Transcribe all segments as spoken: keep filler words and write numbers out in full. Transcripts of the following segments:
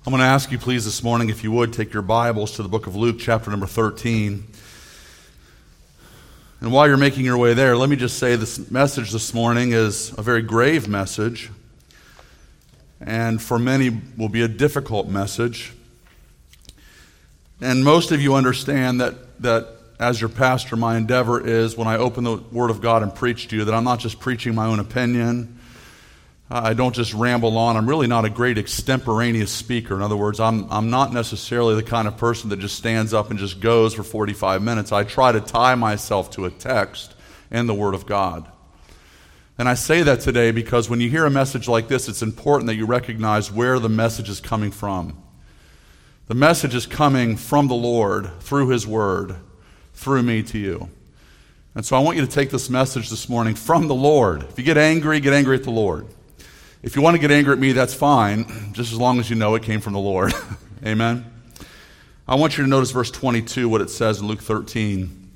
I'm going to ask you, please, this morning, if you would, take your Bibles to the book of Luke, chapter number thirteen. And while you're making your way there, let me just say this message this morning is a very grave message, and for many will be a difficult message. And most of you understand that, that as your pastor, my endeavor is, when I open the Word of God and preach to you, that I'm not just preaching my own opinion. I don't just ramble on. I'm really not a great extemporaneous speaker. In other words, I'm I'm not necessarily the kind of person that just stands up and just goes for forty-five minutes. I try to tie myself to a text and the Word of God. And I say that today because when you hear a message like this, it's important that you recognize where the message is coming from. The message is coming from the Lord through His Word, through me to you. And so I want you to take this message this morning from the Lord. If you get angry, get angry at the Lord. If you want to get angry at me, that's fine, just as long as you know it came from the Lord. Amen? I want you to notice verse twenty-two, what it says in Luke thirteen.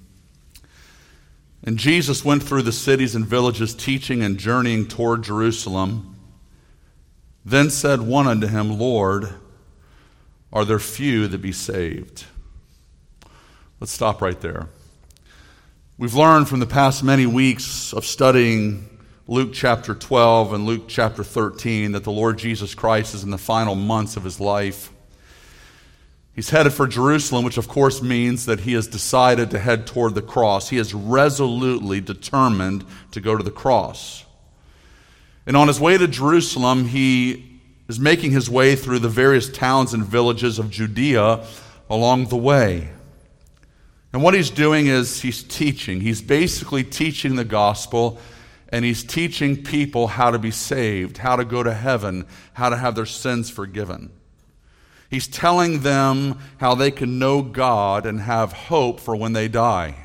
And Jesus went through the cities and villages, teaching and journeying toward Jerusalem. Then said one unto him, Lord, are there few that be saved? Let's stop right there. We've learned from the past many weeks of studying Luke chapter twelve and Luke chapter thirteen that the Lord Jesus Christ is in the final months of His life. He's headed for Jerusalem, which of course means that He has decided to head toward the cross. He is resolutely determined to go to the cross. And on His way to Jerusalem, He is making His way through the various towns and villages of Judea along the way. And what He's doing is He's teaching. He's basically teaching the gospel. And He's teaching people how to be saved, how to go to heaven, how to have their sins forgiven. He's telling them how they can know God and have hope for when they die.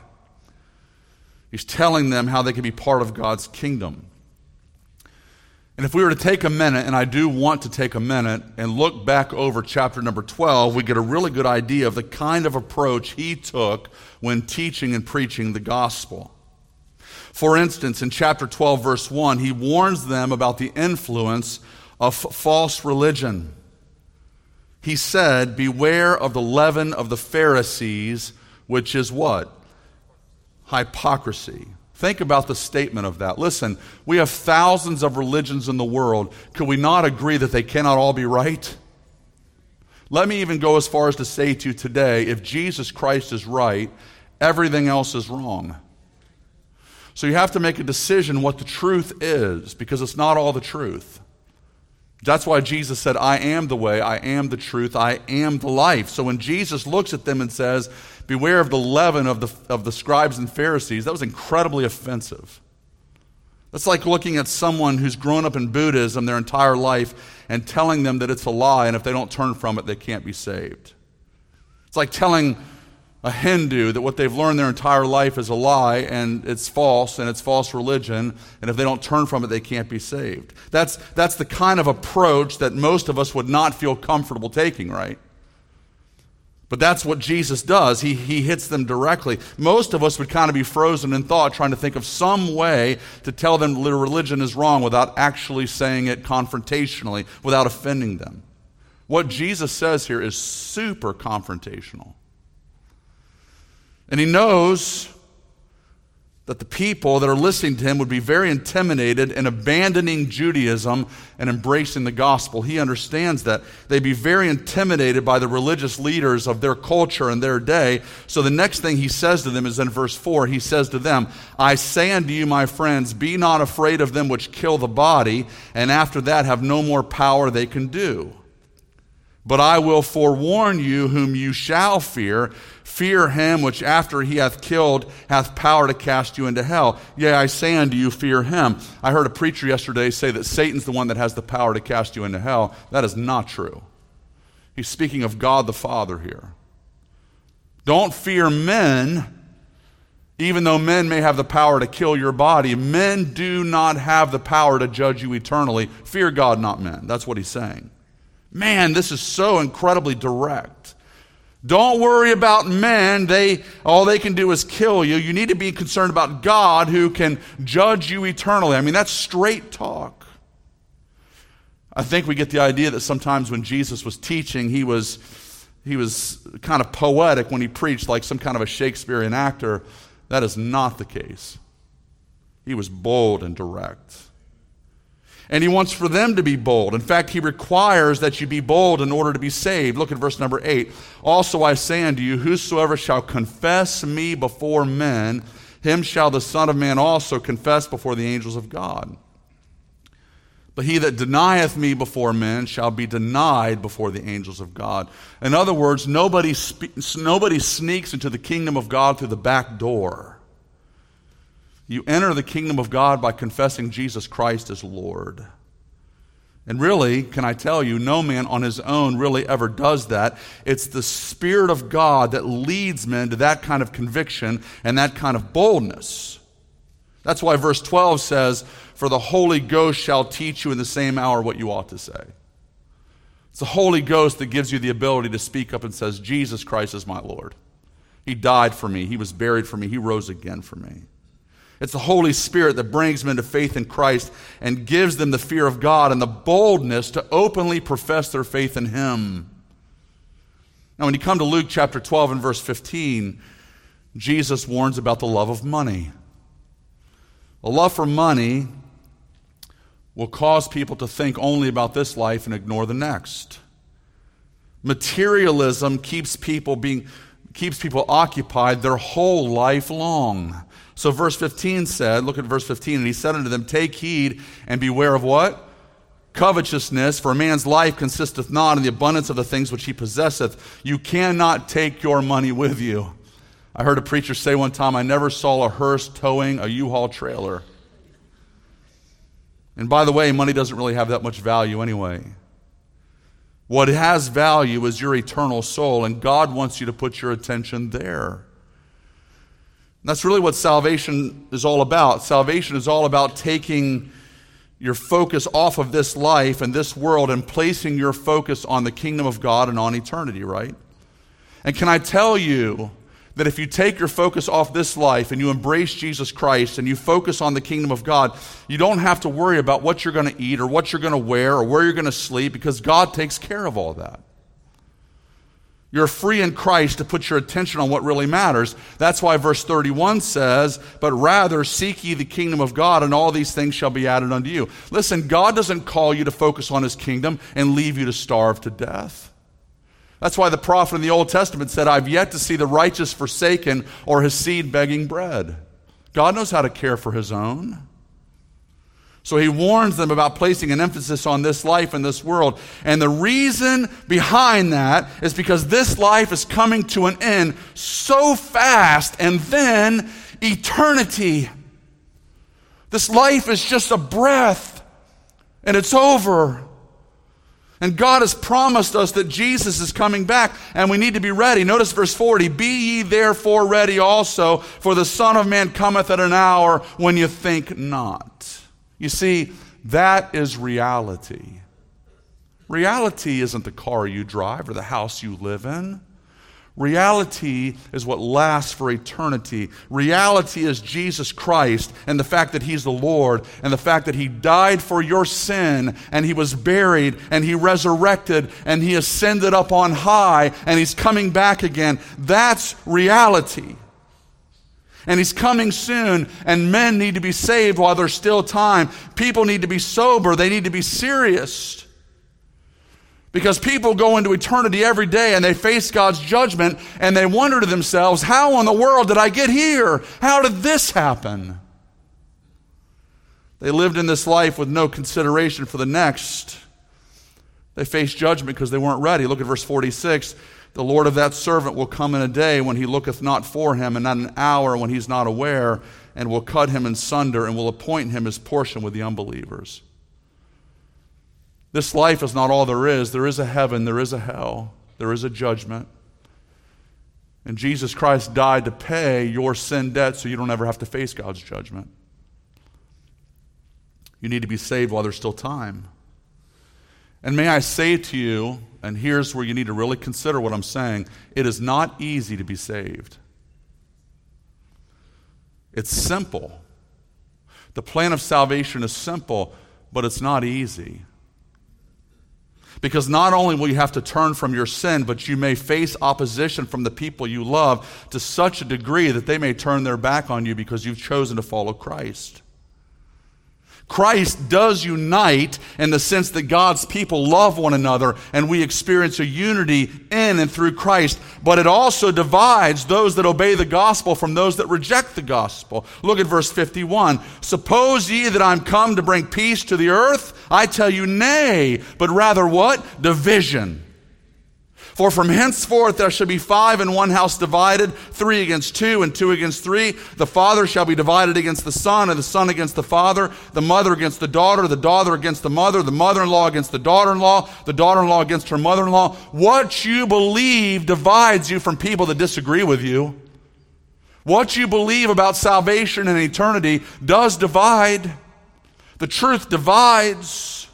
He's telling them how they can be part of God's kingdom. And if we were to take a minute, and I do want to take a minute, and look back over chapter number twelve, we get a really good idea of the kind of approach He took when teaching and preaching the gospel. For instance, in chapter twelve, verse one, He warns them about the influence of false religion. He said, beware of the leaven of the Pharisees, which is what? Hypocrisy. Think about the statement of that. Listen, we have thousands of religions in the world. Could we not agree that they cannot all be right? Let me even go as far as to say to you today, if Jesus Christ is right, everything else is wrong. So you have to make a decision what the truth is, because it's not all the truth. That's why Jesus said, I am the way, I am the truth, I am the life. So when Jesus looks at them and says, beware of the leaven of the, of the scribes and Pharisees, that was incredibly offensive. That's like looking at someone who's grown up in Buddhism their entire life and telling them that it's a lie, and if they don't turn from it, they can't be saved. It's like telling a Hindu that what they've learned their entire life is a lie and it's false and it's false religion, and if they don't turn from it, they can't be saved. That's, that's the kind of approach that most of us would not feel comfortable taking, right? But that's what Jesus does. He, he hits them directly. Most of us would kind of be frozen in thought trying to think of some way to tell them their religion is wrong without actually saying it confrontationally, without offending them. What Jesus says here is super confrontational. And He knows that the people that are listening to Him would be very intimidated in abandoning Judaism and embracing the gospel. He understands that. They'd be very intimidated by the religious leaders of their culture and their day. So the next thing He says to them is in verse four. He says to them, I say unto you, my friends, be not afraid of them which kill the body, and after that have no more power they can do. But I will forewarn you whom you shall fear. Fear him which after he hath killed hath power to cast you into hell. Yea, I say unto you, fear him. I heard a preacher yesterday say that Satan's the one that has the power to cast you into hell. That is not true. He's speaking of God the Father here. Don't fear men, even though men may have the power to kill your body. Men do not have the power to judge you eternally. Fear God, not men. That's what he's saying. Man, this is so incredibly direct. Don't worry about men. They all they can do is kill you. You need to be concerned about God who can judge you eternally. I mean, that's straight talk. I think we get the idea that sometimes when Jesus was teaching, he was, he was kind of poetic when he preached, like some kind of a Shakespearean actor. That is not the case. He was bold and direct. And he wants for them to be bold. In fact, he requires that you be bold in order to be saved. Look at verse number eight. Also I say unto you, whosoever shall confess me before men, him shall the Son of Man also confess before the angels of God. But he that denieth me before men shall be denied before the angels of God. In other words, nobody, spe- nobody sneaks into the kingdom of God through the back door. You enter the kingdom of God by confessing Jesus Christ as Lord. And really, can I tell you, no man on his own really ever does that. It's the Spirit of God that leads men to that kind of conviction and that kind of boldness. That's why verse twelve says, for the Holy Ghost shall teach you in the same hour what you ought to say. It's the Holy Ghost that gives you the ability to speak up and says, Jesus Christ is my Lord. He died for me. He was buried for me. He rose again for me. It's the Holy Spirit that brings men to faith in Christ and gives them the fear of God and the boldness to openly profess their faith in Him. Now, when you come to Luke chapter twelve and verse fifteen, Jesus warns about the love of money. A love for money will cause people to think only about this life and ignore the next. Materialism keeps people being keeps people occupied their whole life long. So verse fifteen said, look at verse fifteen, and he said unto them, take heed and beware of what? Covetousness, for a man's life consisteth not in the abundance of the things which he possesseth. You cannot take your money with you. I heard a preacher say one time, I never saw a hearse towing a U-Haul trailer. And by the way, money doesn't really have that much value anyway. What has value is your eternal soul, and God wants you to put your attention there. And that's really what salvation is all about. Salvation is all about taking your focus off of this life and this world and placing your focus on the kingdom of God and on eternity, right? And can I tell you that if you take your focus off this life and you embrace Jesus Christ and you focus on the kingdom of God, you don't have to worry about what you're going to eat or what you're going to wear or where you're going to sleep, because God takes care of all that. You're free in Christ to put your attention on what really matters. That's why verse thirty-one says, but rather seek ye the kingdom of God, and all these things shall be added unto you. Listen, God doesn't call you to focus on His kingdom and leave you to starve to death. That's why the prophet in the Old Testament said, I've yet to see the righteous forsaken or his seed begging bread. God knows how to care for His own. So He warns them about placing an emphasis on this life and this world. And the reason behind that is because this life is coming to an end so fast, and then eternity. This life is just a breath, and it's over. And God has promised us that Jesus is coming back, and we need to be ready. Notice verse forty, be ye therefore ready also, for the Son of Man cometh at an hour when you think not. You see, that is reality. Reality isn't the car you drive or the house you live in. Reality is what lasts for eternity. Reality is Jesus Christ and the fact that He's the Lord and the fact that He died for your sin and He was buried and He resurrected and He ascended up on high and He's coming back again. That's reality. And He's coming soon, and men need to be saved while there's still time. People need to be sober. They need to be serious. Because people go into eternity every day and they face God's judgment and they wonder to themselves, how in the world did I get here? How did this happen? They lived in this life with no consideration for the next. They faced judgment because they weren't ready. Look at verse forty-six. The Lord of that servant will come in a day when he looketh not for him, and not an hour when he's not aware, and will cut him in sunder, and will appoint him his portion with the unbelievers. This life is not all there is. There is a heaven, there is a hell, there is a judgment. And Jesus Christ died to pay your sin debt so you don't ever have to face God's judgment. You need to be saved while there's still time. And may I say to you, and here's where you need to really consider what I'm saying, it is not easy to be saved. It's simple. The plan of salvation is simple, but it's not easy. Because not only will you have to turn from your sin, but you may face opposition from the people you love to such a degree that they may turn their back on you because you've chosen to follow Christ. Christ does unite in the sense that God's people love one another and we experience a unity in and through Christ. But it also divides those that obey the gospel from those that reject the gospel. Look at verse fifty-one. Suppose ye that I'm come to bring peace to the earth? I tell you, nay, but rather what? Division. For from henceforth there shall be five in one house divided, three against two, and two against three. The father shall be divided against the son, and the son against the father, the mother against the daughter, the daughter against the mother, the mother-in-law against the daughter-in-law, the daughter-in-law against her mother-in-law. What you believe divides you from people that disagree with you. What you believe about salvation and eternity does divide. The truth divides.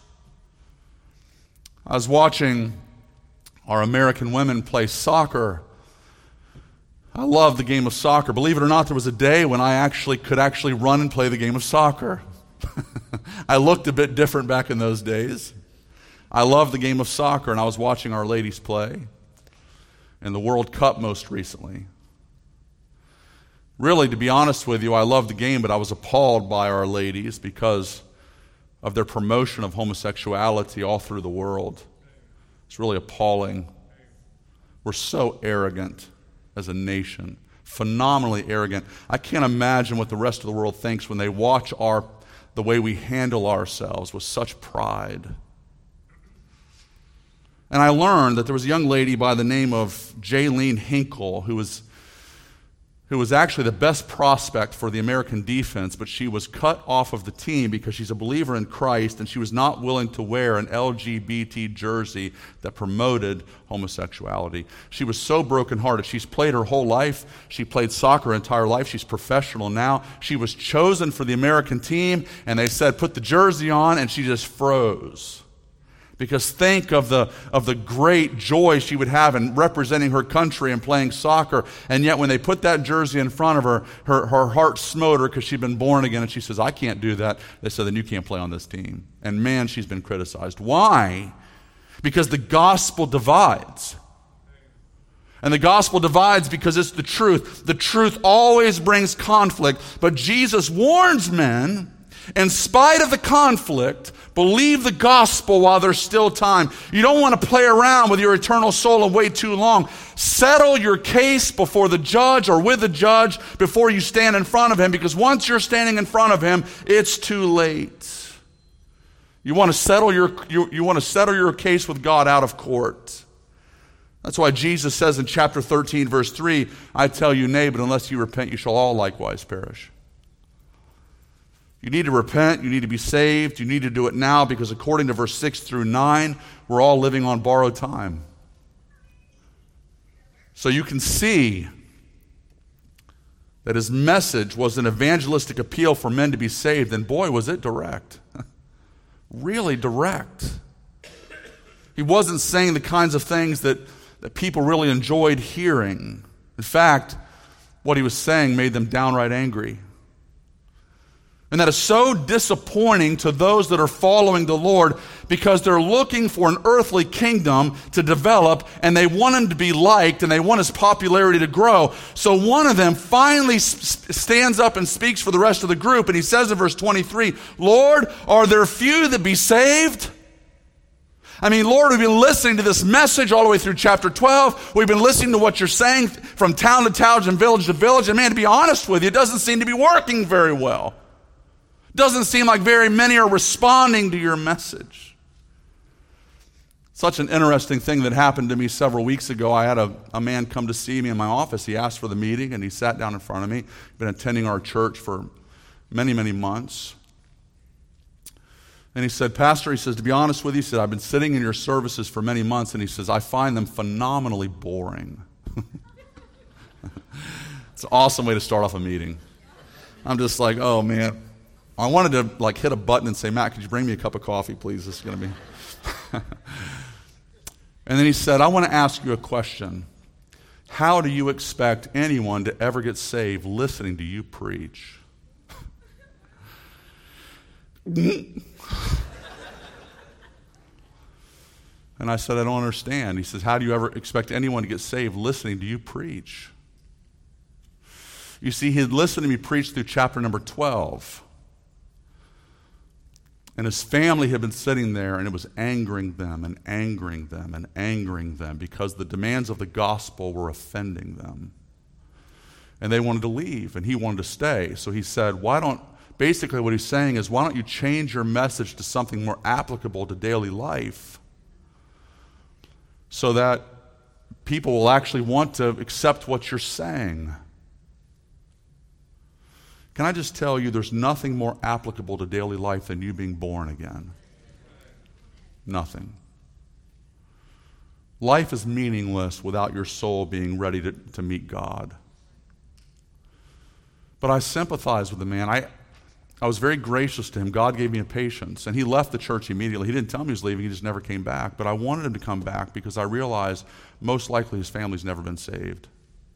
I was watching our American women play soccer. I love the game of soccer. Believe it or not, there was a day when I actually could actually run and play the game of soccer. I looked a bit different back in those days. I love the game of soccer, and I was watching our ladies play in the World Cup most recently. Really, to be honest with you, I love the game, but I was appalled by our ladies because of their promotion of homosexuality all through the world. It's really appalling. We're so arrogant as a nation, phenomenally arrogant. I can't imagine what the rest of the world thinks when they watch our the way we handle ourselves with such pride. And I learned that there was a young lady by the name of Jaylene Hinkle who was who was actually the best prospect for the American defense, but she was cut off of the team because she's a believer in Christ and she was not willing to wear an L G B T jersey that promoted homosexuality. She was so brokenhearted. She's played her whole life. She played soccer her entire life. She's professional now. She was chosen for the American team, and they said, put the jersey on, and she just froze. Because think of the of the great joy she would have in representing her country and playing soccer. And yet when they put that jersey in front of her, her, her heart smote her because she'd been born again. And she says, I can't do that. They said, then you can't play on this team. And man, she's been criticized. Why? Because the gospel divides. And the gospel divides because it's the truth. The truth always brings conflict. But Jesus warns men, in spite of the conflict, believe the gospel while there's still time. You don't want to play around with your eternal soul and wait too long. Settle your case before the judge or with the judge before you stand in front of him, because once you're standing in front of him, it's too late. You want to settle your you, you want to settle your case with God out of court. That's why Jesus says in chapter thirteen, verse three, I tell you, nay, but unless you repent, you shall all likewise perish. You need to repent, you need to be saved, you need to do it now, because according to verse six through nine, we're all living on borrowed time. So you can see that his message was an evangelistic appeal for men to be saved, and boy, was it direct. Really direct. He wasn't saying the kinds of things that, that people really enjoyed hearing. In fact, what he was saying made them downright angry. And that is so disappointing to those that are following the Lord, because they're looking for an earthly kingdom to develop, and they want him to be liked, and they want his popularity to grow. So one of them finally stands up and speaks for the rest of the group, and he says in verse twenty-three, Lord, are there few that be saved? I mean, Lord, we've been listening to this message all the way through chapter twelve. We've been listening to what you're saying from town to town and village to village, and man, to be honest with you, it doesn't seem to be working very well. Doesn't seem like very many are responding to your message. Such an interesting thing that happened to me several weeks ago. I had a, a man come to see me in my office. He asked for the meeting, and he sat down in front of me. He'd been attending our church for many, many months. And he said, Pastor, he says, to be honest with you, he said, I've been sitting in your services for many months, and he says, I find them phenomenally boring. It's an awesome way to start off a meeting. I'm just like, oh, man. I wanted to like hit a button and say, Matt, could you bring me a cup of coffee, please? This is going to be... And then he said, I want to ask you a question. How do you expect anyone to ever get saved listening to you preach? And And I said, I don't understand. He says, how do you ever expect anyone to get saved listening to you preach? You see, he had listened to me preach through chapter number twelve. And his family had been sitting there, and it was angering them and angering them and angering them because the demands of the gospel were offending them. And they wanted to leave, and he wanted to stay. So he said, why don't, basically what he's saying is, why don't you change your message to something more applicable to daily life so that people will actually want to accept what you're saying? Can I just tell you, there's nothing more applicable to daily life than you being born again. Nothing. Life is meaningless without your soul being ready to, to meet God. But I sympathize with the man. I, I was very gracious to him. God gave me a patience. And he left the church immediately. He didn't tell me he was leaving. He just never came back. But I wanted him to come back because I realized most likely his family's never been saved.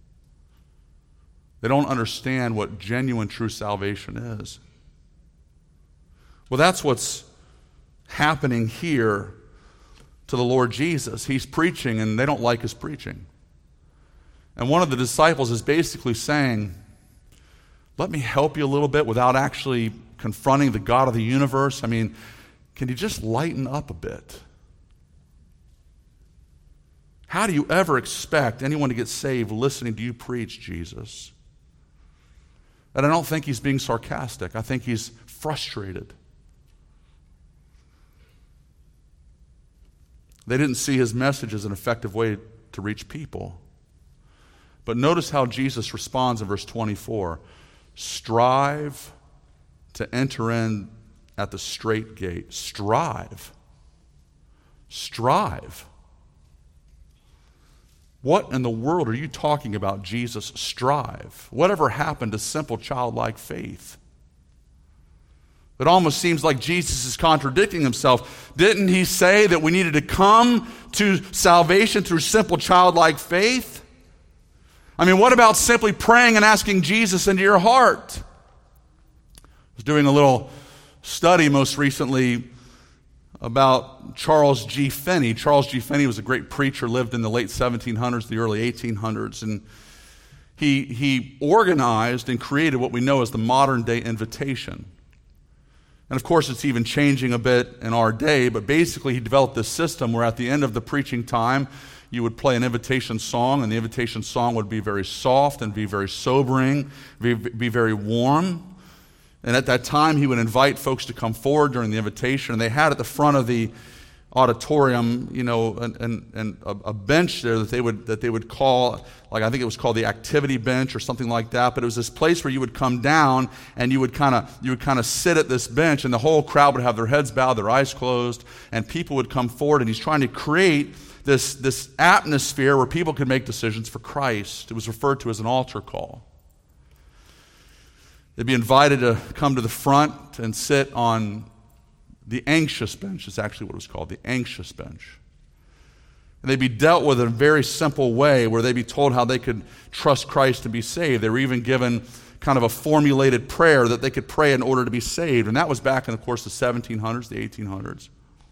They don't understand what genuine, true salvation is. Well, that's what's happening here to the Lord Jesus. He's preaching, and they don't like his preaching. And one of the disciples is basically saying, let me help you a little bit without actually confronting the God of the universe. I mean, can you just lighten up a bit? How do you ever expect anyone to get saved listening to you preach, Jesus? And I don't think he's being sarcastic. I think he's frustrated. They didn't see his message as an effective way to reach people. But notice how Jesus responds in verse twenty-four. Strive to enter in at the straight gate. Strive. Strive. What in the world are you talking about, Jesus? Strive. Whatever happened to simple childlike faith? It almost seems like Jesus is contradicting himself. Didn't he say that we needed to come to salvation through simple childlike faith? I mean, what about simply praying and asking Jesus into your heart? I was doing a little study most recently about Charles G. Finney. Charles G. Finney was a great preacher, lived in the late seventeen hundreds, the early eighteen hundreds, and he, he organized and created what we know as the modern-day invitation. And of course, it's even changing a bit in our day, but basically he developed this system where at the end of the preaching time, you would play an invitation song, and the invitation song would be very soft and be very sobering, be, be very warm. And at that time, he would invite folks to come forward during the invitation. And they had at the front of the auditorium, you know, an, an, an, a bench there that they would that they would call, like I think it was called the activity bench or something like that. But it was this place where you would come down and you would kind of you would kind of sit at this bench, and the whole crowd would have their heads bowed, their eyes closed, and people would come forward. And he's trying to create this this atmosphere where people could make decisions for Christ. It was referred to as an altar call. They'd be invited to come to the front and sit on the anxious bench, is actually what it was called, the anxious bench. And they'd be dealt with in a very simple way where they'd be told how they could trust Christ and be saved. They were even given kind of a formulated prayer that they could pray in order to be saved. And that was back in, of course, the seventeen hundreds, the eighteen hundreds.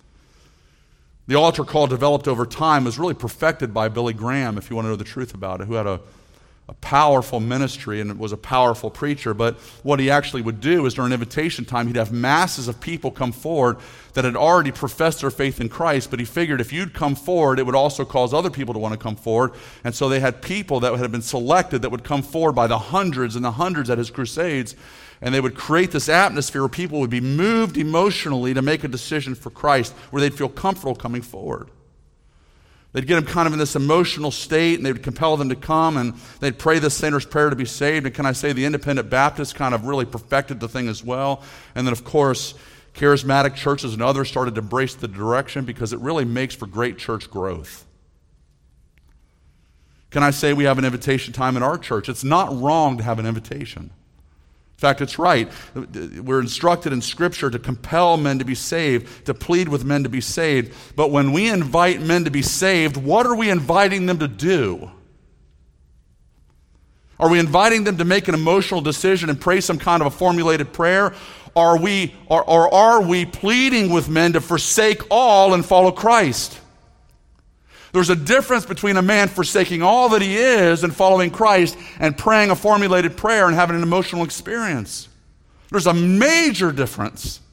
The altar call developed over time, was really perfected by Billy Graham, if you want to know the truth about it, who had a a powerful ministry and was a powerful preacher. But what he actually would do is during invitation time, he'd have masses of people come forward that had already professed their faith in Christ, but he figured if you'd come forward, it would also cause other people to want to come forward. And so they had people that had been selected that would come forward by the hundreds and the hundreds at his crusades, and they would create this atmosphere where people would be moved emotionally to make a decision for Christ, where they'd feel comfortable coming forward. They'd get them kind of in this emotional state, and they would compel them to come, and they'd pray the sinner's prayer to be saved. And can I say the Independent Baptists kind of really perfected the thing as well. And then, of course, charismatic churches and others started to embrace the direction because it really makes for great church growth. Can I say we have an invitation time in our church? It's not wrong to have an invitation. In fact, it's right. We're instructed in Scripture to compel men to be saved, to plead with men to be saved. But when we invite men to be saved, what are we inviting them to do? Are we inviting them to make an emotional decision and pray some kind of a formulated prayer? Are we, or, or are we pleading with men to forsake all and follow Christ? There's a difference between a man forsaking all that he is and following Christ and praying a formulated prayer and having an emotional experience. There's a major difference.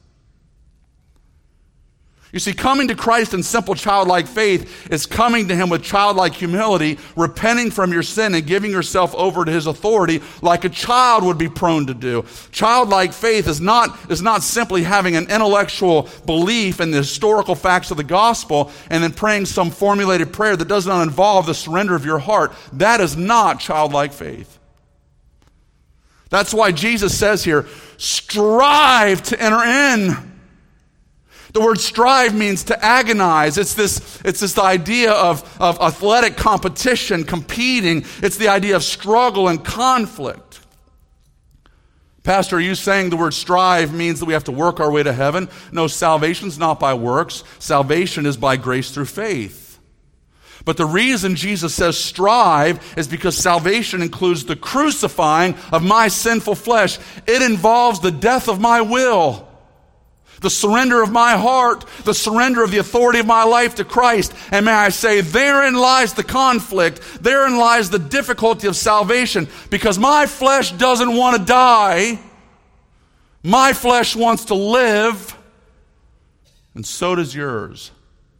You see, coming to Christ in simple childlike faith is coming to him with childlike humility, repenting from your sin and giving yourself over to his authority like a child would be prone to do. Childlike faith is not, is not simply having an intellectual belief in the historical facts of the gospel and then praying some formulated prayer that does not involve the surrender of your heart. That is not childlike faith. That's why Jesus says here, strive to enter in. The word strive means to agonize. It's this, it's this idea of, of athletic competition, competing. It's the idea of struggle and conflict. Pastor, are you saying the word strive means that we have to work our way to heaven? No, salvation's not by works. Salvation is by grace through faith. But the reason Jesus says strive is because salvation includes the crucifying of my sinful flesh. It involves the death of my will, the surrender of my heart, the surrender of the authority of my life to Christ. And may I say, therein lies the conflict. Therein lies the difficulty of salvation. Because my flesh doesn't want to die. My flesh wants to live. And so does yours.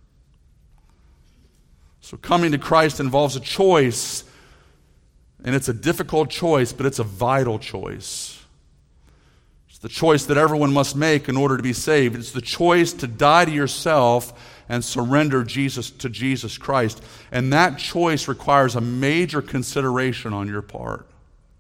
So coming to Christ involves a choice. And it's a difficult choice, but it's a vital choice. It's the choice that everyone must make in order to be saved. It's the choice to die to yourself and surrender Jesus to Jesus Christ. And that choice requires a major consideration on your part.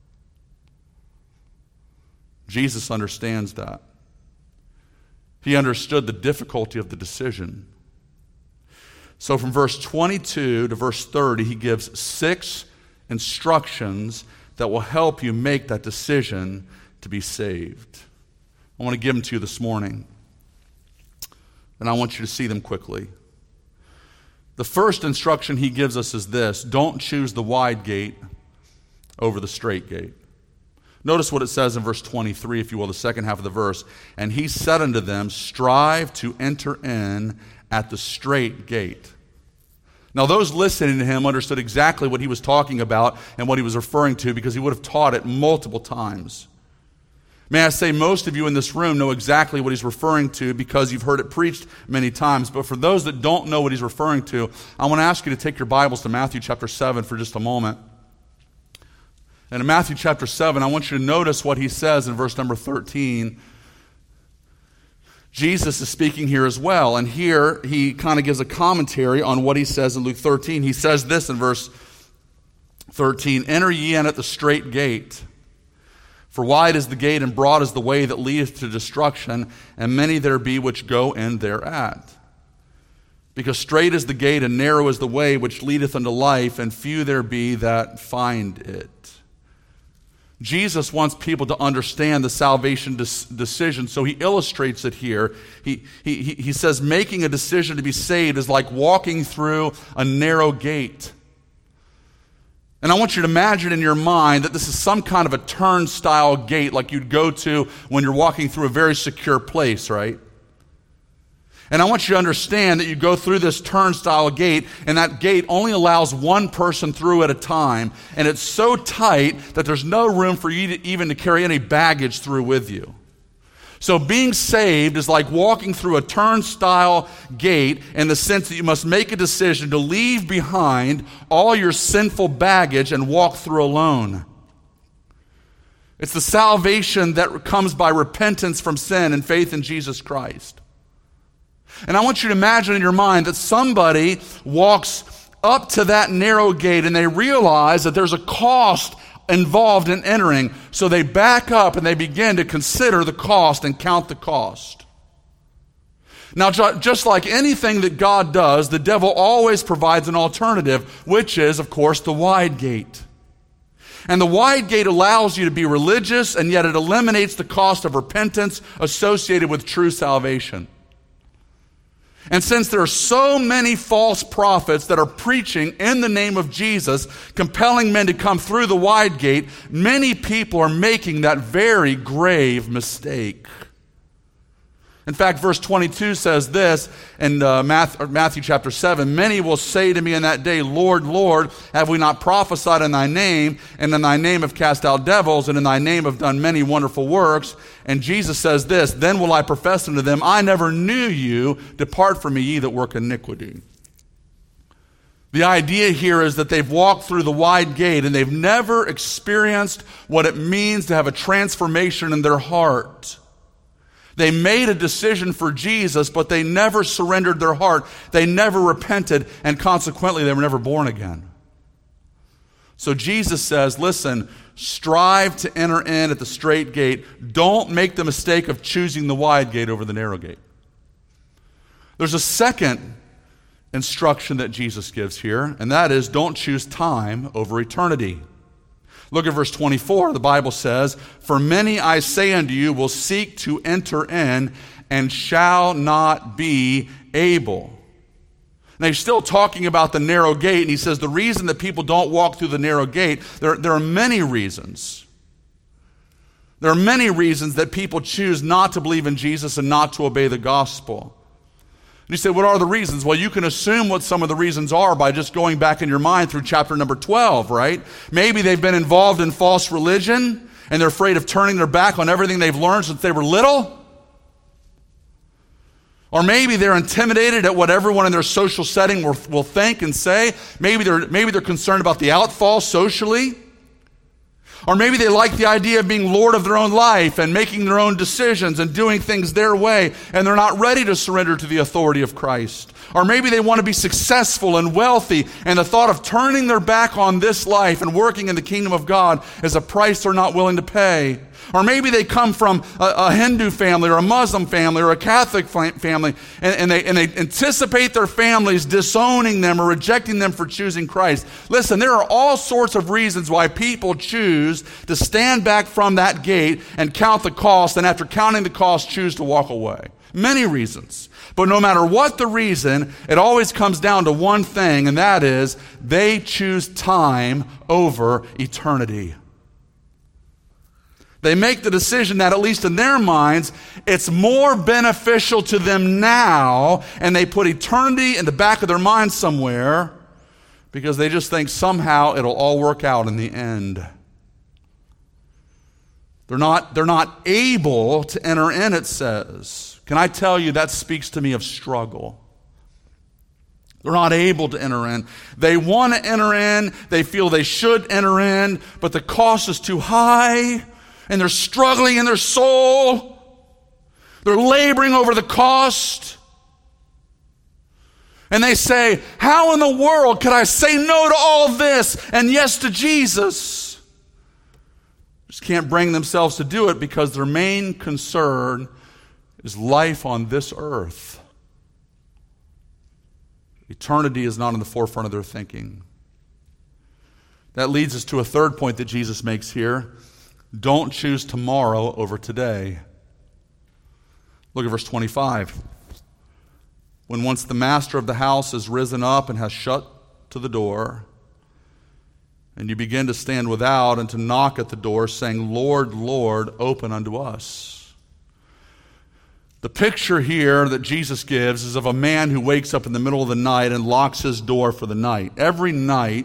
Jesus understands that. He understood the difficulty of the decision. So from verse twenty-two to verse thirty, he gives six instructions that will help you make that decision to be saved. I want to give them to you this morning, and I want you to see them quickly. The first instruction he gives us is this: don't choose the wide gate over the straight gate. Notice what it says in verse twenty-three, if you will, the second half of the verse. And he said unto them, strive to enter in at the straight gate. Now those listening to him understood exactly what he was talking about and what he was referring to, because he would have taught it multiple times. May I say, most of you in this room know exactly what he's referring to because you've heard it preached many times. But for those that don't know what he's referring to, I want to ask you to take your Bibles to Matthew chapter seven for just a moment. And in Matthew chapter seven, I want you to notice what he says in verse number thirteen. Jesus is speaking here as well. And here he kind of gives a commentary on what he says in Luke thirteen. He says this in verse thirteen, enter ye in at the straight gate. For wide is the gate and broad is the way that leadeth to destruction, and many there be which go in thereat. Because strait is the gate and narrow is the way which leadeth unto life, and few there be that find it. Jesus wants people to understand the salvation des- decision, so he illustrates it here. He, he, he says making a decision to be saved is like walking through a narrow gate. And I want you to imagine in your mind that this is some kind of a turnstile gate like you'd go to when you're walking through a very secure place, right? And I want you to understand that you go through this turnstile gate, and that gate only allows one person through at a time, and it's so tight that there's no room for you to even to carry any baggage through with you. So being saved is like walking through a turnstile gate in the sense that you must make a decision to leave behind all your sinful baggage and walk through alone. It's the salvation that comes by repentance from sin and faith in Jesus Christ. And I want you to imagine in your mind that somebody walks up to that narrow gate and they realize that there's a cost involved in entering, so they back up and they begin to consider the cost and count the cost. Now, just like anything that God does, the devil always provides an alternative, which is, of course, the wide gate. And the wide gate allows you to be religious, and yet it eliminates the cost of repentance associated with true salvation. And since there are so many false prophets that are preaching in the name of Jesus, compelling men to come through the wide gate, many people are making that very grave mistake. In fact, verse twenty-two says this in uh, Matthew chapter seven, many will say to me in that day, Lord, Lord, have we not prophesied in thy name, and in thy name have cast out devils, and in thy name have done many wonderful works? And Jesus says this, then will I profess unto them, I never knew you, depart from me, ye that work iniquity. The idea here is that they've walked through the wide gate and they've never experienced what it means to have a transformation in their heart. They made a decision for Jesus, but they never surrendered their heart. They never repented, and consequently, they were never born again. So Jesus says, listen, strive to enter in at the straight gate. Don't make the mistake of choosing the wide gate over the narrow gate. There's a second instruction that Jesus gives here, and that is don't choose time over eternity. Look at verse twenty-four. The Bible says, for many, I say unto you, will seek to enter in and shall not be able. Now he's still talking about the narrow gate, and he says the reason that people don't walk through the narrow gate, there, there are many reasons. There are many reasons that people choose not to believe in Jesus and not to obey the gospel. And you say, what are the reasons? Well, you can assume what some of the reasons are by just going back in your mind through chapter number twelve, right? Maybe they've been involved in false religion and they're afraid of turning their back on everything they've learned since they were little. Or maybe they're intimidated at what everyone in their social setting will, will think and say. Maybe they're, maybe they're concerned about the outfall socially. Or maybe they like the idea of being Lord of their own life and making their own decisions and doing things their way, and they're not ready to surrender to the authority of Christ. Or maybe they want to be successful and wealthy, and the thought of turning their back on this life and working in the kingdom of God is a price they're not willing to pay. Or maybe they come from a, a Hindu family or a Muslim family or a Catholic family, and, and, they, and they anticipate their families disowning them or rejecting them for choosing Christ. Listen, there are all sorts of reasons why people choose to stand back from that gate and count the cost, and after counting the cost, choose to walk away. Many reasons. But no matter what the reason, it always comes down to one thing, and that is they choose time over eternity. They make the decision that, at least in their minds, it's more beneficial to them now, and they put eternity in the back of their mind somewhere because they just think somehow it'll all work out in the end. They're not, they're not able to enter in, it says. Can I tell you, that speaks to me of struggle. They're not able to enter in. They want to enter in. They feel they should enter in, but the cost is too high. And they're struggling in their soul. They're laboring over the cost. And they say, how in the world could I say no to all this and yes to Jesus? Just can't bring themselves to do it because their main concern is life on this earth. Eternity is not in the forefront of their thinking. That leads us to a third point that Jesus makes here. Don't choose tomorrow over today. Look at verse twenty-five. When once the master of the house is risen up and has shut to the door, and you begin to stand without and to knock at the door, saying, Lord, Lord, open unto us. The picture here that Jesus gives is of a man who wakes up in the middle of the night and locks his door for the night. Every night,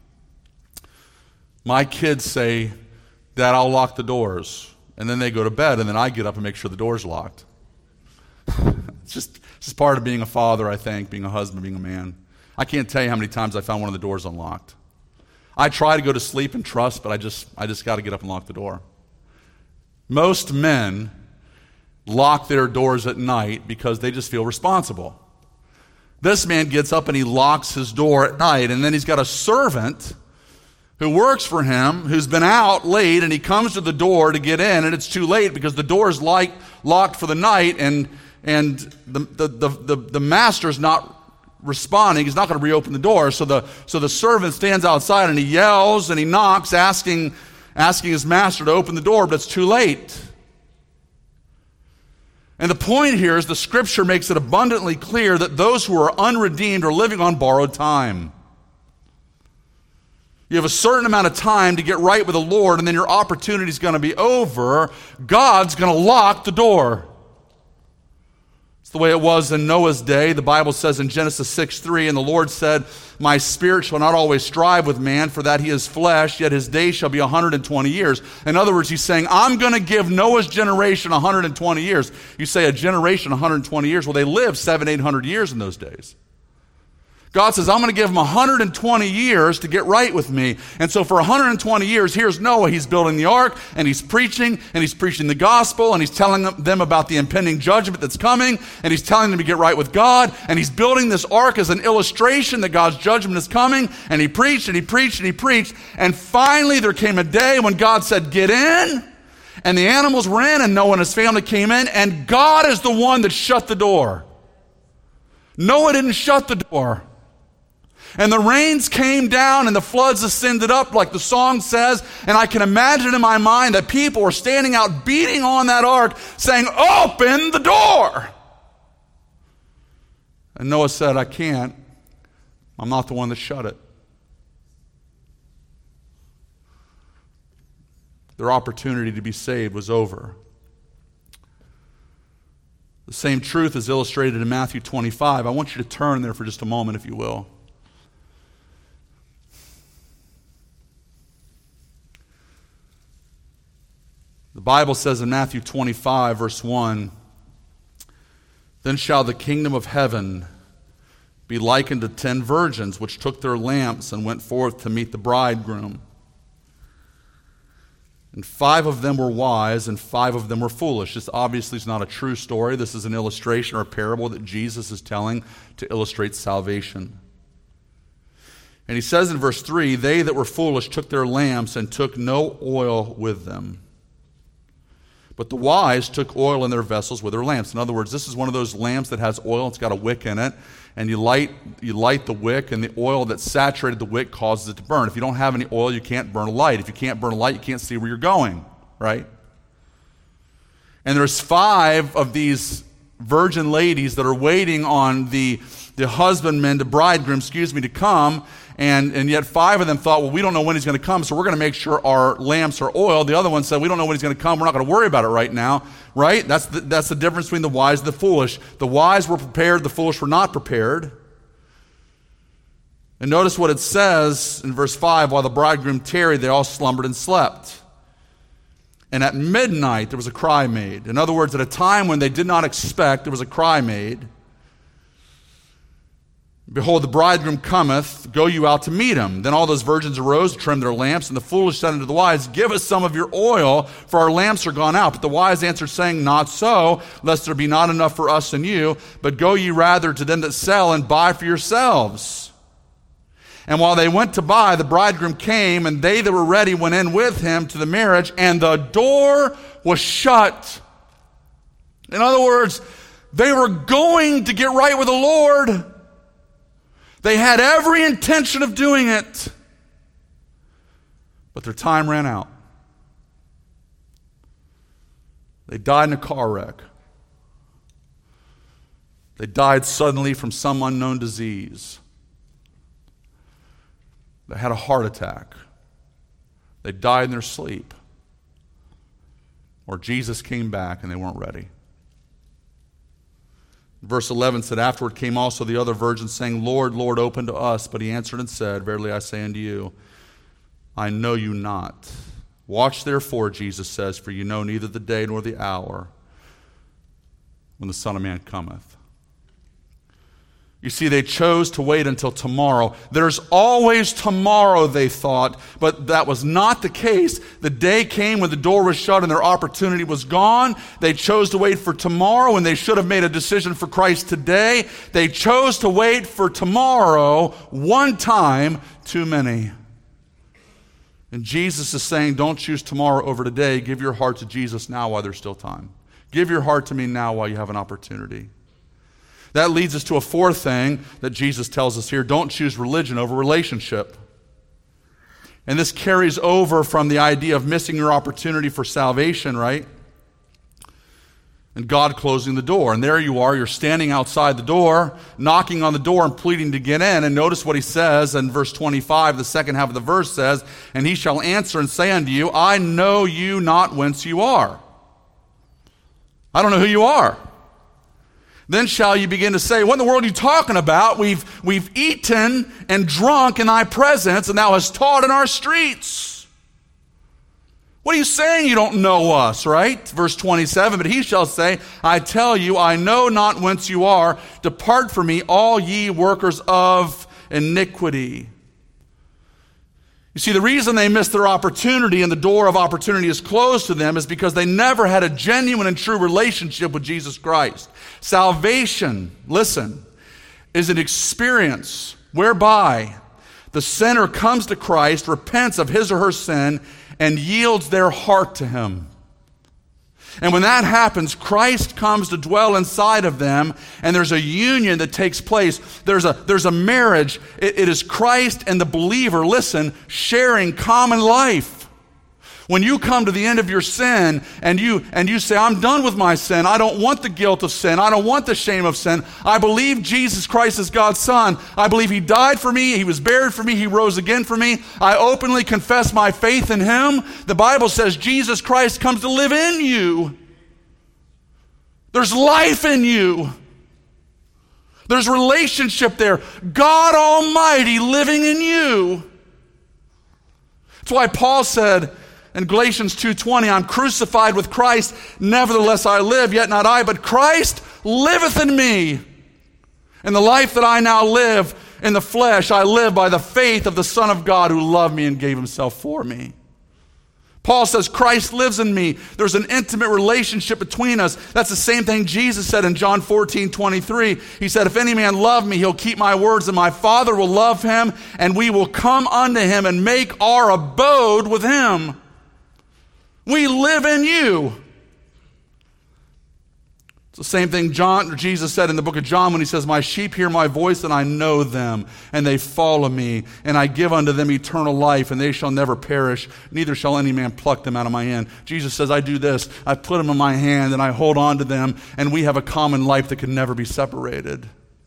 my kids say, Dad, I'll lock the doors. And then they go to bed, and then I get up and make sure the door's locked. It's just, it's just part of being a father, I think, being a husband, being a man. I can't tell you how many times I found one of the doors unlocked. I try to go to sleep and trust, but I just, I just got to get up and lock the door. Most men lock their doors at night because they just feel responsible. This man gets up and he locks his door at night, and then he's got a servant who works for him, who's been out late, and he comes to the door to get in, and it's too late because the door is like, locked for the night, and and the the the, the, the master's not responding. He's not going to reopen the door. So the so the servant stands outside and he yells and he knocks, asking asking his master to open the door, but it's too late. And the point here is the scripture makes it abundantly clear that those who are unredeemed are living on borrowed time. You have a certain amount of time to get right with the Lord, and then your opportunity is going to be over. God's going to lock the door. It's the way it was in Noah's day. The Bible says in Genesis six three, and the Lord said, my spirit shall not always strive with man, for that he is flesh, yet his days shall be one hundred twenty years. In other words, he's saying, I'm going to give Noah's generation one hundred twenty years. You say a generation, one hundred twenty years. Well, they lived seven, eight hundred years in those days. God says, I'm going to give them one hundred twenty years to get right with me. And so for one hundred twenty years, here's Noah. He's building the ark, and he's preaching, and he's preaching the gospel, and he's telling them about the impending judgment that's coming, and he's telling them to get right with God, and he's building this ark as an illustration that God's judgment is coming, and he preached, and he preached, and he preached, and finally there came a day when God said, get in, and the animals were in, and Noah and his family came in, and God is the one that shut the door. Noah didn't shut the door. And the rains came down and the floods ascended up, like the song says. And I can imagine in my mind that people were standing out beating on that ark saying, open the door. And Noah said, I can't. I'm not the one that shut it. Their opportunity to be saved was over. The same truth is illustrated in Matthew twenty-five. I want you to turn there for just a moment, if you will. The Bible says in Matthew twenty-five, verse one, then shall the kingdom of heaven be likened to ten virgins, which took their lamps and went forth to meet the bridegroom. And five of them were wise, and five of them were foolish. This obviously is not a true story. This is an illustration or a parable that Jesus is telling to illustrate salvation. And he says in verse three, they that were foolish took their lamps and took no oil with them. But the wise took oil in their vessels with their lamps. In other words, this is one of those lamps that has oil. It's got a wick in it. And you light, you light the wick, and the oil that saturated the wick causes it to burn. If you don't have any oil, you can't burn a light. If you can't burn a light, you can't see where you're going, right? And there's five of these virgin ladies that are waiting on the, the husbandman, the bridegroom, excuse me, to come. And, and yet five of them thought, well, we don't know when he's going to come, so we're going to make sure our lamps are oiled. The other one said, we don't know when he's going to come. We're not going to worry about it right now, right? That's the, that's the difference between the wise and the foolish. The wise were prepared. The foolish were not prepared. And notice what it says in verse five, while the bridegroom tarried, they all slumbered and slept. And at midnight, there was a cry made. In other words, at a time when they did not expect, there was a cry made. Behold, the bridegroom cometh, go you out to meet him. Then all those virgins arose, trimmed their lamps, and the foolish said unto the wise, give us some of your oil, for our lamps are gone out. But the wise answered, saying, not so, lest there be not enough for us and you, but go ye rather to them that sell, and buy for yourselves. And while they went to buy, the bridegroom came, and they that were ready went in with him to the marriage, and the door was shut. In other words, they were going to get right with the Lord. They had every intention of doing it, but their time ran out. They died in a car wreck. They died suddenly from some unknown disease. They had a heart attack. They died in their sleep. Or Jesus came back and they weren't ready. Verse eleven said, afterward came also the other virgins, saying, Lord, Lord, open to us. But he answered and said, verily I say unto you, I know you not. Watch therefore, Jesus says, for you know neither the day nor the hour when the Son of Man cometh. You see, they chose to wait until tomorrow. There's always tomorrow, they thought, but that was not the case. The day came when the door was shut and their opportunity was gone. They chose to wait for tomorrow when they should have made a decision for Christ today. They chose to wait for tomorrow, one time too many. And Jesus is saying, don't choose tomorrow over today. Give your heart to Jesus now while there's still time. Give your heart to me now while you have an opportunity. That leads us to a fourth thing that Jesus tells us here. Don't choose religion over relationship. And this carries over from the idea of missing your opportunity for salvation, right? And God closing the door. And there you are, you're standing outside the door, knocking on the door and pleading to get in. And notice what he says in verse twenty-five, the second half of the verse says, and he shall answer and say unto you, I know you not whence you are. I don't know who you are. Then shall you begin to say, what in the world are you talking about? We've, we've eaten and drunk in thy presence, and thou hast taught in our streets. What are you saying? You don't know us, right? Verse twenty-seven, but he shall say, I tell you, I know not whence you are. Depart from me, all ye workers of iniquity. You see, the reason they missed their opportunity and the door of opportunity is closed to them is because they never had a genuine and true relationship with Jesus Christ. Salvation, listen, is an experience whereby the sinner comes to Christ, repents of his or her sin, and yields their heart to him. And when that happens, Christ comes to dwell inside of them, and there's a union that takes place. There's a, there's a marriage. It, it is Christ and the believer, listen, sharing common life. When you come to the end of your sin and you, and you say, I'm done with my sin. I don't want the guilt of sin. I don't want the shame of sin. I believe Jesus Christ is God's Son. I believe He died for me. He was buried for me. He rose again for me. I openly confess my faith in Him. The Bible says Jesus Christ comes to live in you. There's life in you. There's relationship there. God Almighty living in you. That's why Paul said, in Galatians two twenty, I'm crucified with Christ, nevertheless I live, yet not I, but Christ liveth in me. And the life that I now live in the flesh, I live by the faith of the Son of God who loved me and gave Himself for me. Paul says, Christ lives in me. There's an intimate relationship between us. That's the same thing Jesus said in John fourteen twenty-three. He said, if any man love me, he'll keep my words, and my Father will love him, and we will come unto him and make our abode with him. We live in you. It's the same thing John, or Jesus said in the book of John when He says, my sheep hear my voice, and I know them, and they follow me, and I give unto them eternal life, and they shall never perish, neither shall any man pluck them out of my hand. Jesus says, I do this, I put them in my hand, and I hold on to them, and we have a common life that can never be separated.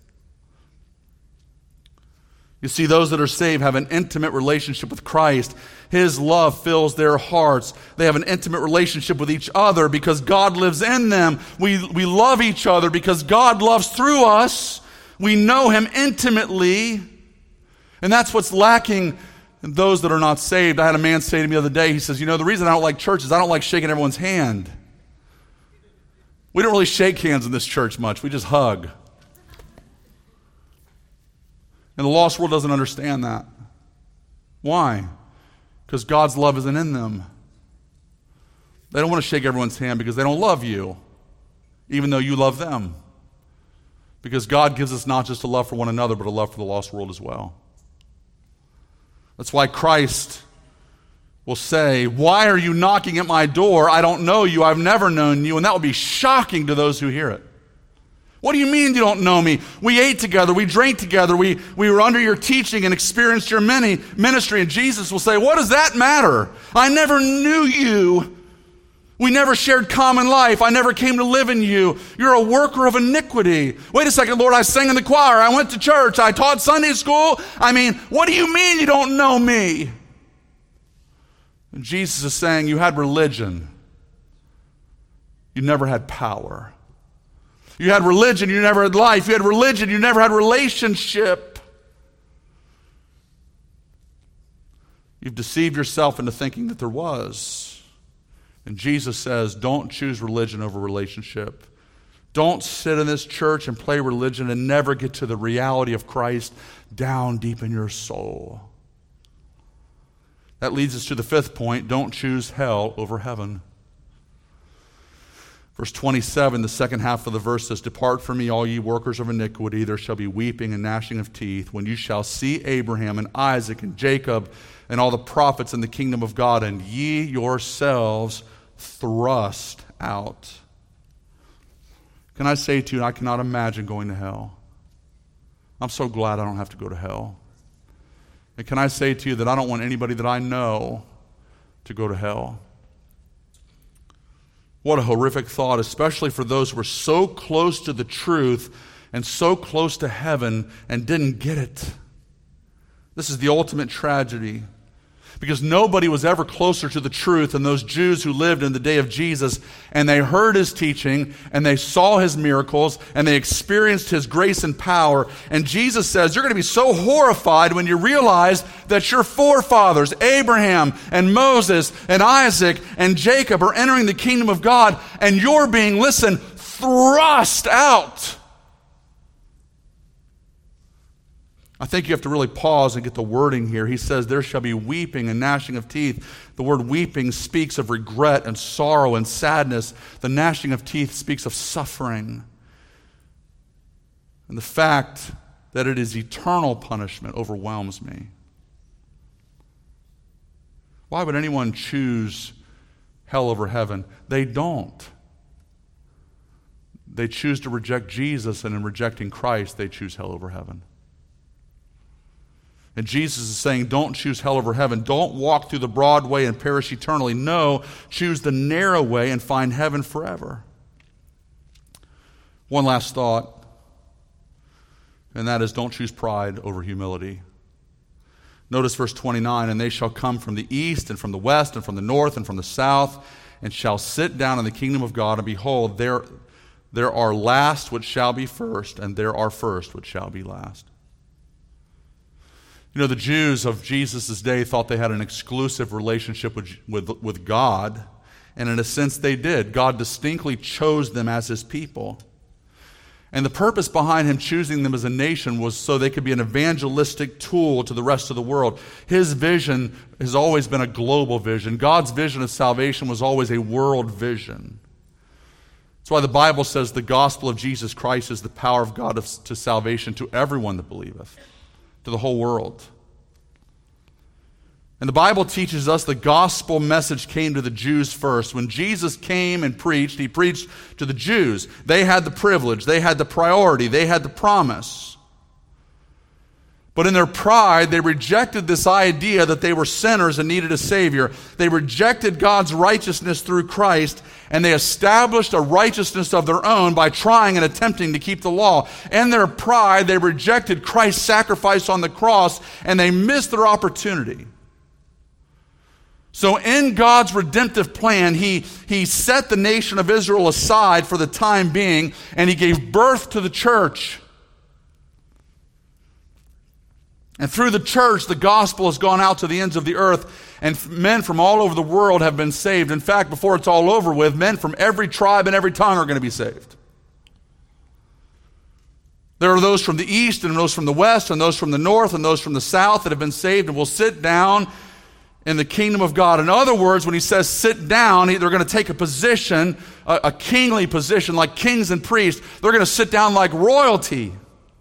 You see, those that are saved have an intimate relationship with Christ. His love fills their hearts. They have an intimate relationship with each other because God lives in them. We, we love each other because God loves through us. We know Him intimately. And that's what's lacking in those that are not saved. I had a man say to me the other day, he says, you know, the reason I don't like church is I don't like shaking everyone's hand. We don't really shake hands in this church much. We just hug. And the lost world doesn't understand that. Why? Because God's love isn't in them. They don't want to shake everyone's hand because they don't love you, even though you love them. Because God gives us not just a love for one another, but a love for the lost world as well. That's why Christ will say, why are you knocking at my door? I don't know you. I've never known you. And that will be shocking to those who hear it. What do you mean you don't know me? We ate together, we drank together, we, we were under your teaching and experienced your many ministry. And Jesus will say, what does that matter? I never knew you. We never shared common life. I never came to live in you. You're a worker of iniquity. Wait a second, Lord, I sang in the choir, I went to church, I taught Sunday school. I mean, what do you mean you don't know me? And Jesus is saying, you had religion. You never had power. You had religion, you never had life. You had religion, you never had relationship. You've deceived yourself into thinking that there was. And Jesus says, don't choose religion over relationship. Don't sit in this church and play religion and never get to the reality of Christ down deep in your soul. That leads us to the fifth point. Don't choose hell over heaven. Verse twenty-seven, the second half of the verse says, depart from me, all ye workers of iniquity. There shall be weeping and gnashing of teeth when you shall see Abraham and Isaac and Jacob and all the prophets in the kingdom of God, and ye yourselves thrust out. Can I say to you, I cannot imagine going to hell. I'm so glad I don't have to go to hell. And can I say to you that I don't want anybody that I know to go to hell. What a horrific thought, especially for those who were so close to the truth and so close to heaven and didn't get it. This is the ultimate tragedy. Because nobody was ever closer to the truth than those Jews who lived in the day of Jesus, and they heard his teaching, and they saw his miracles, and they experienced his grace and power. And Jesus says, you're going to be so horrified when you realize that your forefathers, Abraham and Moses and Isaac and Jacob, are entering the kingdom of God, and you're being, listen, thrust out. I think you have to really pause and get the wording here. He says, there shall be weeping and gnashing of teeth. The word weeping speaks of regret and sorrow and sadness. The gnashing of teeth speaks of suffering. And the fact that it is eternal punishment overwhelms me. Why would anyone choose hell over heaven? They don't. They choose to reject Jesus, and in rejecting Christ, they choose hell over heaven. And Jesus is saying, don't choose hell over heaven. Don't walk through the broad way and perish eternally. No, choose the narrow way and find heaven forever. One last thought, and that is, don't choose pride over humility. Notice verse twenty-nine, and they shall come from the east and from the west and from the north and from the south, and shall sit down in the kingdom of God, and behold, there, there are last which shall be first, and there are first which shall be last. You know, the Jews of Jesus' day thought they had an exclusive relationship with, with, with God, and in a sense they did. God distinctly chose them as his people. And the purpose behind him choosing them as a nation was so they could be an evangelistic tool to the rest of the world. His vision has always been a global vision. God's vision of salvation was always a world vision. That's why the Bible says the gospel of Jesus Christ is the power of God to salvation to everyone that believeth, to the whole world. And the Bible teaches us the gospel message came to the Jews first. When Jesus came and preached, he preached to the Jews. They had the privilege, they had the priority, they had the promise. But in their pride, they rejected this idea that they were sinners and needed a Savior. They rejected God's righteousness through Christ, and they established a righteousness of their own by trying and attempting to keep the law. In their pride, they rejected Christ's sacrifice on the cross, and they missed their opportunity. So in God's redemptive plan, he, he set the nation of Israel aside for the time being, and he gave birth to the church. And through the church, the gospel has gone out to the ends of the earth, and men from all over the world have been saved. In fact, before it's all over with, men from every tribe and every tongue are going to be saved. There are those from the east, and those from the west, and those from the north, and those from the south that have been saved and will sit down in the kingdom of God. In other words, when he says sit down, they're going to take a position, a, a kingly position, like kings and priests. They're going to sit down like royalty.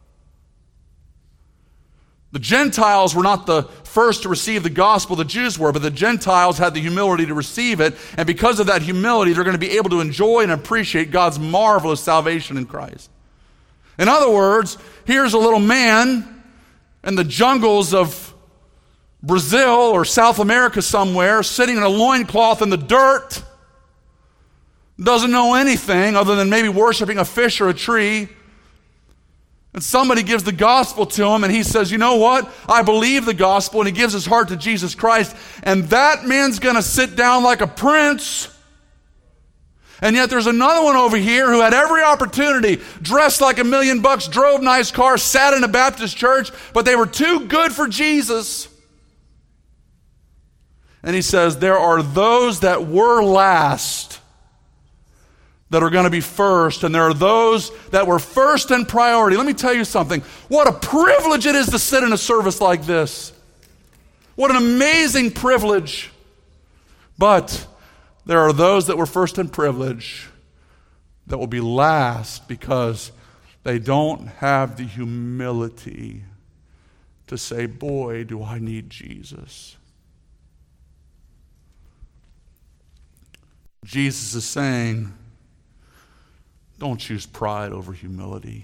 The Gentiles were not the first to receive the gospel, the Jews were, but the Gentiles had the humility to receive it, and because of that humility, they're going to be able to enjoy and appreciate God's marvelous salvation in Christ. In other words, here's a little man in the jungles of Brazil or South America somewhere, sitting in a loincloth in the dirt, doesn't know anything other than maybe worshiping a fish or a tree. And somebody gives the gospel to him, and he says, you know what? I believe the gospel, and he gives his heart to Jesus Christ, and that man's going to sit down like a prince. And yet there's another one over here who had every opportunity, dressed like a million bucks, drove nice cars, sat in a Baptist church, but they were too good for Jesus. And he says, there are those that were last that are going to be first, and there are those that were first in priority. Let me tell you something. What a privilege it is to sit in a service like this. What an amazing privilege. But there are those that were first in privilege that will be last because they don't have the humility to say, boy, do I need Jesus. Jesus is saying, don't choose pride over humility.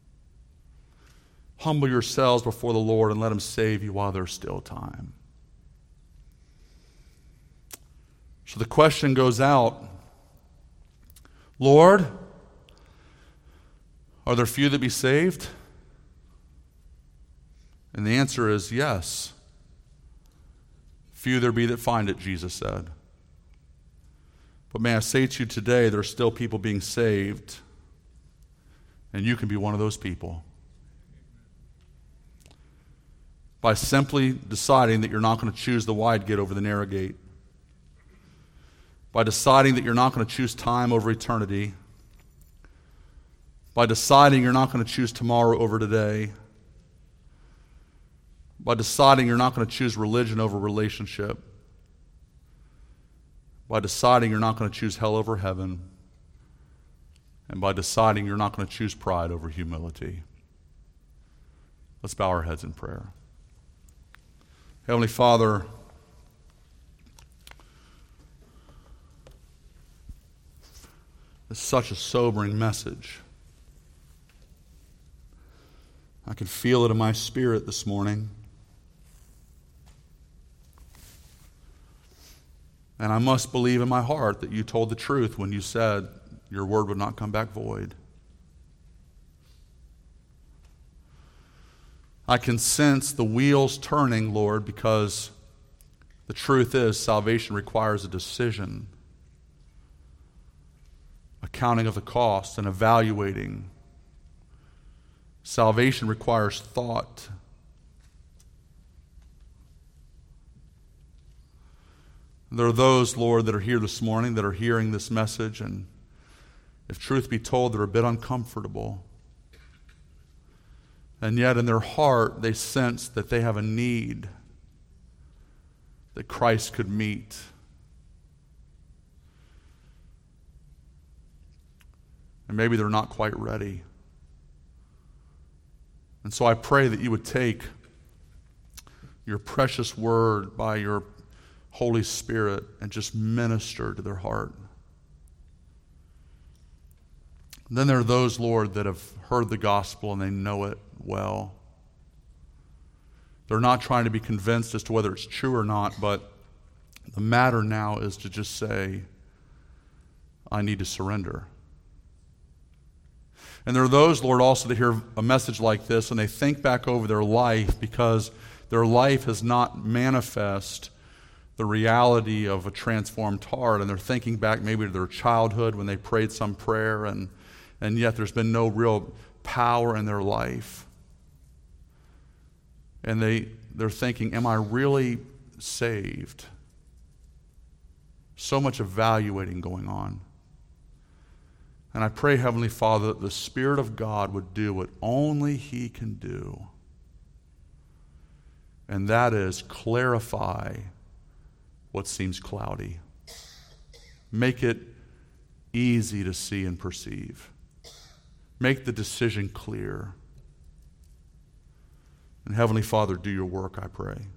Humble yourselves before the Lord and let him save you while there's still time. So the question goes out, Lord, are there few that be saved? And the answer is yes. Few there be that find it, Jesus said. But may I say to you today, there are still people being saved, and you can be one of those people. By simply deciding that you're not going to choose the wide gate over the narrow gate. By deciding that you're not going to choose time over eternity. By deciding you're not going to choose tomorrow over today. By deciding you're not going to choose religion over relationship. By deciding you're not going to choose hell over heaven, and by deciding you're not going to choose pride over humility. Let's bow our heads in prayer. Heavenly Father, it's such a sobering message. I can feel it in my spirit this morning. And I must believe in my heart that you told the truth when you said your word would not come back void. I can sense the wheels turning, Lord, because the truth is salvation requires a decision, a counting of the cost, and evaluating. Salvation requires thought. There are those, Lord, that are here this morning that are hearing this message, and if truth be told, they're a bit uncomfortable. And yet in their heart, they sense that they have a need that Christ could meet. And maybe they're not quite ready. And so I pray that you would take your precious word by your Holy Spirit and just minister to their heart. And then there are those, Lord, that have heard the gospel and they know it well. They're not trying to be convinced as to whether it's true or not, but the matter now is to just say, I need to surrender. And there are those, Lord, also that hear a message like this and they think back over their life because their life has not manifest the reality of a transformed heart, and they're thinking back maybe to their childhood when they prayed some prayer, and, and yet there's been no real power in their life. And they, they're thinking, am I really saved? So much evaluating going on. And I pray, Heavenly Father, that the Spirit of God would do what only He can do, and that is clarify what seems cloudy. Make it easy to see and perceive. Make the decision clear. And Heavenly Father, do your work, I pray.